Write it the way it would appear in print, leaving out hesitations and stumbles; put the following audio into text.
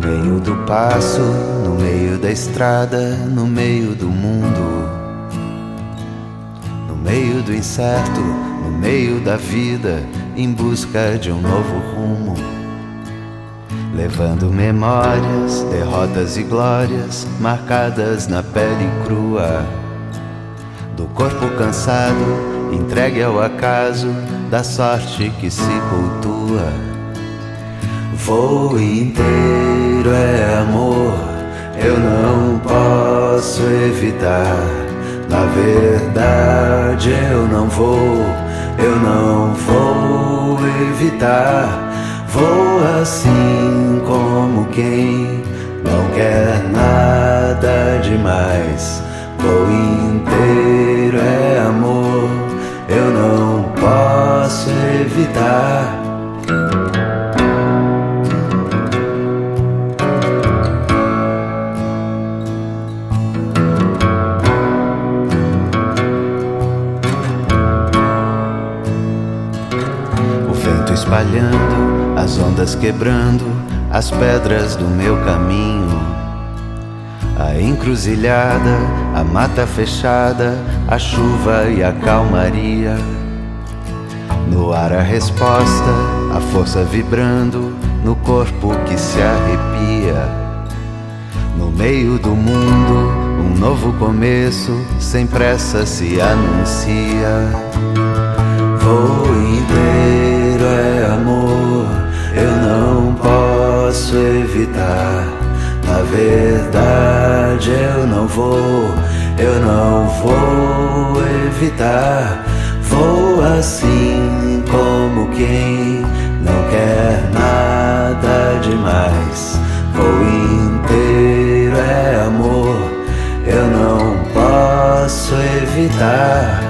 meio do passo, no meio da estrada, no meio do mundo, no meio do incerto, no meio da vida, em busca de um novo rumo, levando memórias, derrotas e glórias marcadas na pele crua do corpo cansado, entregue ao acaso da sorte que se cultua. Voo inteiro é amor, eu não posso evitar. Na verdade eu não vou evitar. Vou assim como quem não quer nada demais. Voo inteiro é amor, eu não posso evitar. O vento espalhando, as ondas quebrando as pedras do meu caminho. A encruzilhada, a mata fechada, a chuva e a calmaria. No ar a resposta, a força vibrando no corpo que se arrepia. No meio do mundo, um novo começo sem pressa se anuncia. Voo inteiro é amor, eu não posso evitar. Na verdade eu não vou evitar. Vou assim como quem não quer nada demais. Voo inteiro é amor, eu não posso evitar.